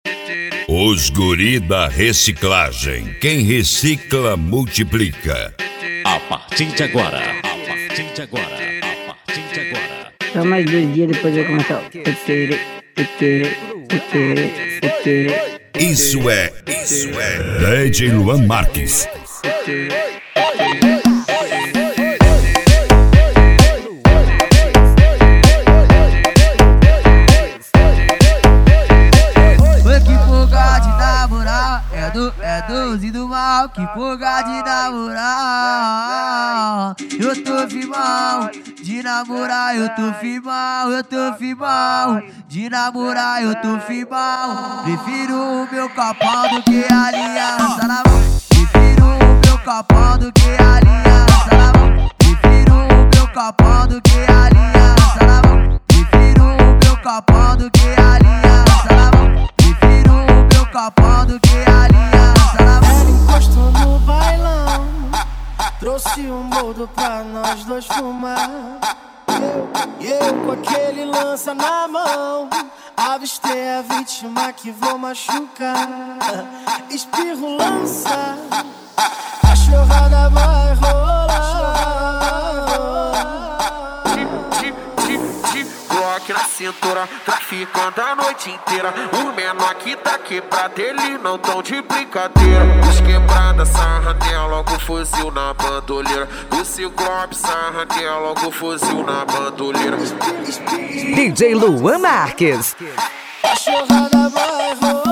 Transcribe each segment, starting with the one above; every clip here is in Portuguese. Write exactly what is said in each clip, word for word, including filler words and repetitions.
Os guri da reciclagem. Quem recicla, multiplica. A partir de agora, a partir de agora, a partir de agora. Só mais dois dias depois vai começar. Isso é, isso é D J Luan Marques. É doze do mal, que porra de namorar. Eu tô firmão de namorar, eu tô firmão, eu tô firmão de namorar, eu tô firmão. Prefiro o meu copão do que a aliança na mão. Prefiro o meu copão do que a aliança na mão. Prefiro o meu copão do que a aliança na mão. Prefiro o meu copão do que a aliança na mão. Prefiro o meu copão do que a aliança. Encostou no bailão, trouxe um boldo pra nós dois fumar. Eu, eu com aquele lança na mão, avistei a vítima que vou machucar. Espirro lança, cachorrada vai rolar. Bloque na cintura, traficando a noite inteira. O menor que tá quebrado, ele não tão de brincadeira. Os quebrada, sarranel, logo fuzil na bandoleira. O Ciclope, sarranel, logo fuzil na bandoleira. D J Luan Marques. Cachorrada vai rolar.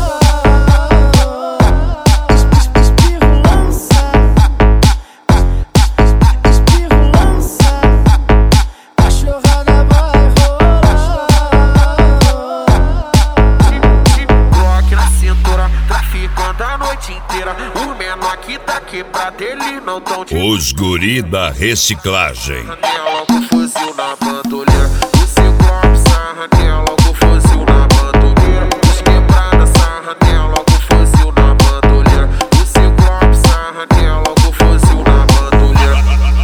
O menor que tá quebrado, ele não tão de... Os guri da reciclagem. Logo fuzil na bandoleira. O Ciclope, sarranel, logo fuzil na bandoleira. Os quebrada, sarranel, logo fuzil na bandoleira. O Ciclope, sarranel, logo fuzil na bandoleira.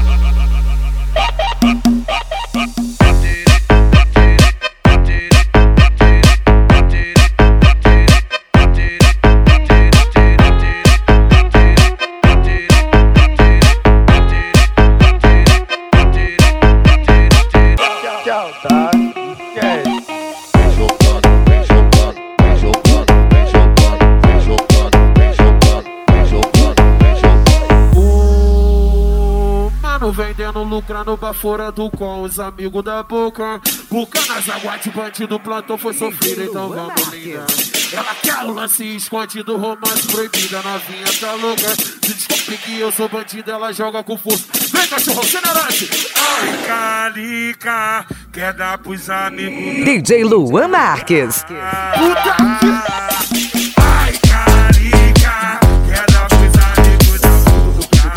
Vendendo, lucrando, baforando com os amigos da boca. Boca nas águas de bandido, plantão foi sofrido, então vamos linda. Ela quer o lance escondido, romance proibida, novinha tá louca. Se desculpe que eu sou bandido, ela joga com força. Vem, cachorro, generante! Ai, calica, quer dar pros amigos. D J Luan Marques. Puta que... Ai, calica, quer dar pros amigos da boca.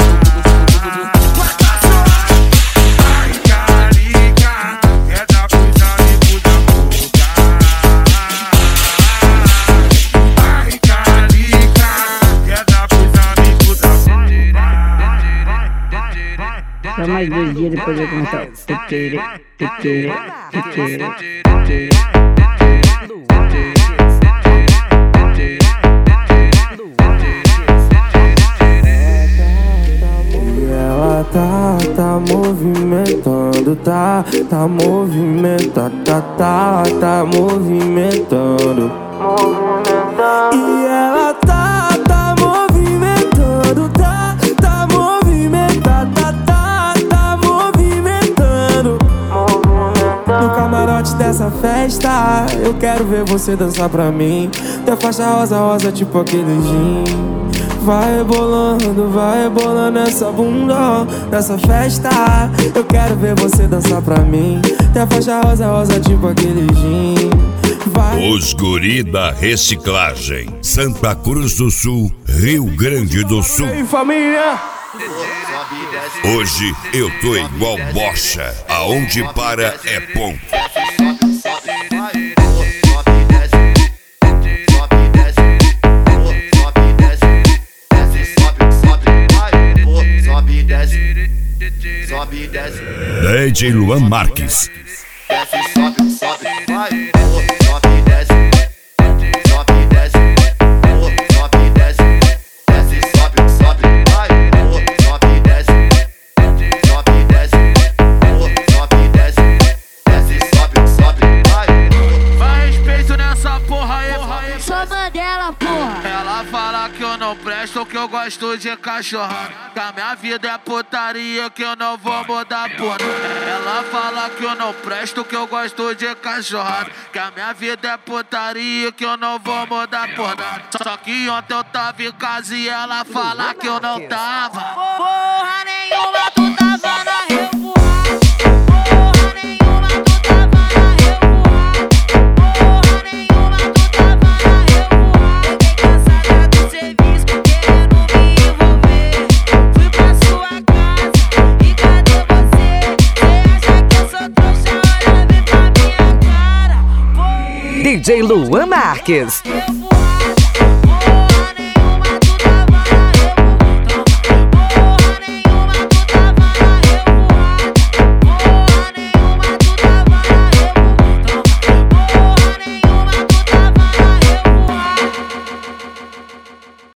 Só mais dois dias depois vai começar. E ela tá, tá movimentando, tá, tá movimentando, tá, tá, tá movimentando. E ela tá, tá movimentando, tá, tá movimentando, tá, tá, tá movimentando. No camarote dessa festa, eu quero ver você dançar pra mim. Tem faixa rosa, rosa, tipo aquele gin. Vai rebolando, vai rebolando essa bunda nessa festa. Eu quero ver você dançar pra mim. Tem a faixa rosa, rosa, tipo aquele gin. Vai. Os guri da reciclagem. Santa Cruz do Sul, Rio Grande do Sul. Ei, família! Hoje eu tô igual bocha. Aonde para é ponto. D J Luan Marques. Desce, sobe, sobe, vai, sobe, desce, sobe, Sou Mandela, porra. Ela fala que eu não presto, que eu gosto de cachorrada, que a minha vida é putaria, que eu não vou mudar porra. Ela fala que eu não presto, que eu gosto de cachorrada, que a minha vida é putaria, que eu não vou mudar porra. Só que ontem eu tava em casa e ela fala que eu não tava. Porra nenhuma, tu tava na revoada. Porra nenhuma, tu tava na revoada. Porra nenhuma, tu tava na revoada. Fiquei cansada do serviço, querendo me envolver. Fui pra sua casa e cadê você? Cê acha que eu sou trouxa? Olha bem pra minha cara. D J Luan Marques. Porra,